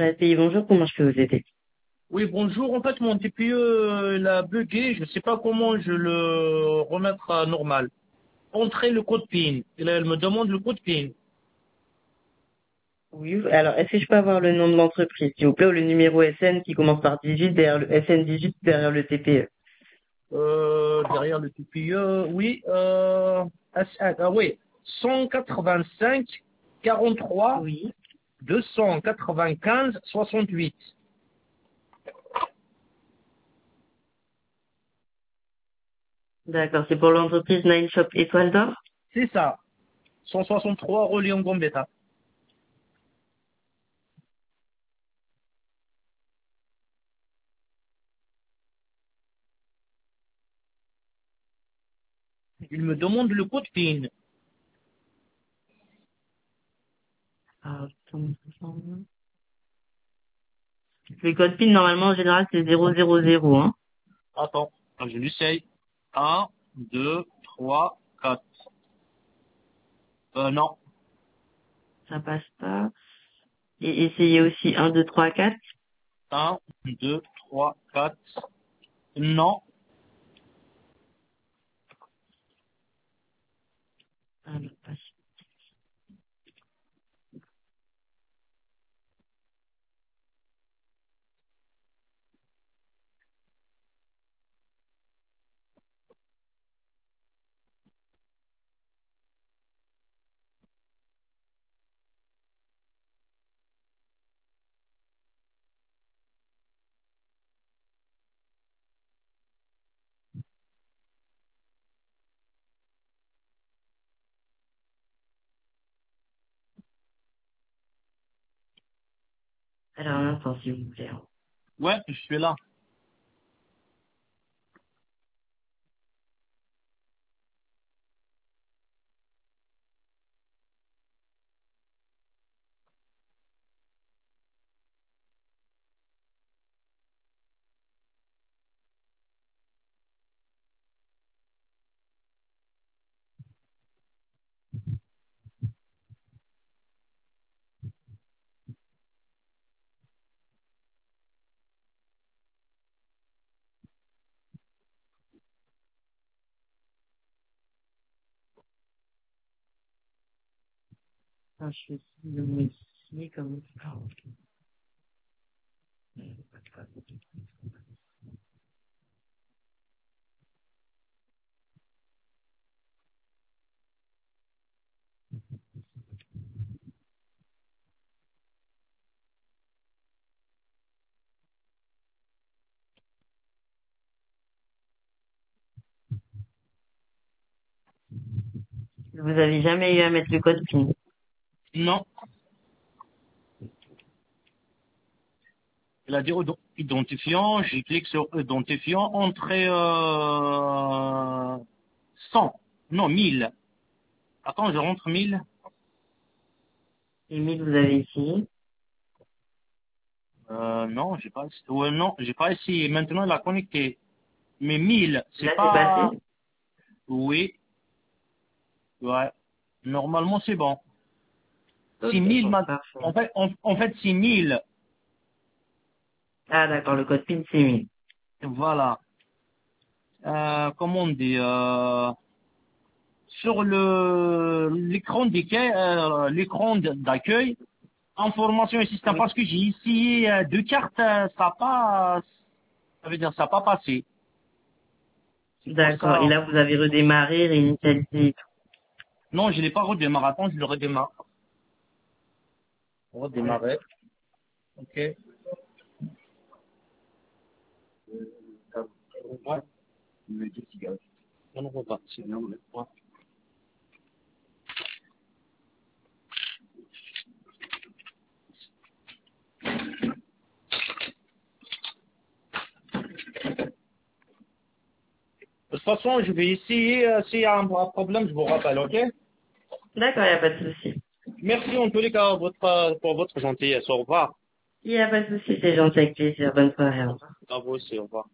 pays, bonjour, comment je peux vous aider? Oui, bonjour. En fait, mon TPE, il a bugué. Je ne sais pas comment je le remettre à normal. Entrer le code PIN. Elle me demande le code PIN. Oui, alors est-ce que je peux avoir le nom de l'entreprise, s'il vous plaît, ou le numéro SN qui commence par 18 derrière le SN 18 derrière le TPE? Derrière le TPE, oui. Oui. 185 43 Oui. 295 68. D'accord, c'est pour l'entreprise Nine Shop Étoile d'Or? C'est ça. 163 Reliant Gambetta. Il me demande le code PIN. Ah, attends. Le code PIN, normalement, en général, c'est 000, hein. Attends, je l'essaye. Un, 2, 3, 4. Non. Ça passe pas. Et essayez aussi 1, 2, 3, 4. Un, 2, 3, 4. Non. Alors, passe. Alors, un instant, s'il vous plaît, hein. Ouais, je suis là. Ah, je suis le modifier comme ça. Vous avez jamais eu à mettre le code PIN? Non. Il a dit identifiant. Je clique sur identifiant. Entrée 100. Non, 1000. Attends, je rentre 1000. Et 1000, vous avez essayé? Non, j'ai pas essayé. Ouais, non, j'ai pas essayé. Maintenant, il a connecté. Mais 1000, Là, c'est c'est passé? pas... Oui, ouais. Normalement, c'est bon. Ok, 6000, bon, parfait. en fait, 6000. Ah, d'accord, le code PIN, c'est 1000. Voilà. Comment on dit sur le l'écran d'accueil, information et système, Oui. parce que j'ai ici deux cartes, ça a pas, ça veut dire ça a pas passé. C'est pour D'accord. Et ça. là, vous avez redémarré, réinitialisé et tout. Non, je l'ai pas redémarré. Attends, je le redémarre. Redémarrer. Ok. Ouais. On ne voit pas. C'est bien. Ouais. De toute façon, je vais essayer. S'il y a un problème, je vous rappelle, ok? D'accord, il n'y a pas de souci. Merci en tous les cas pour votre gentillesse. Au revoir. Il n'y a pas de souci, c'est gentil avec plaisir. Bonne soirée. Au revoir. À vous aussi, au revoir.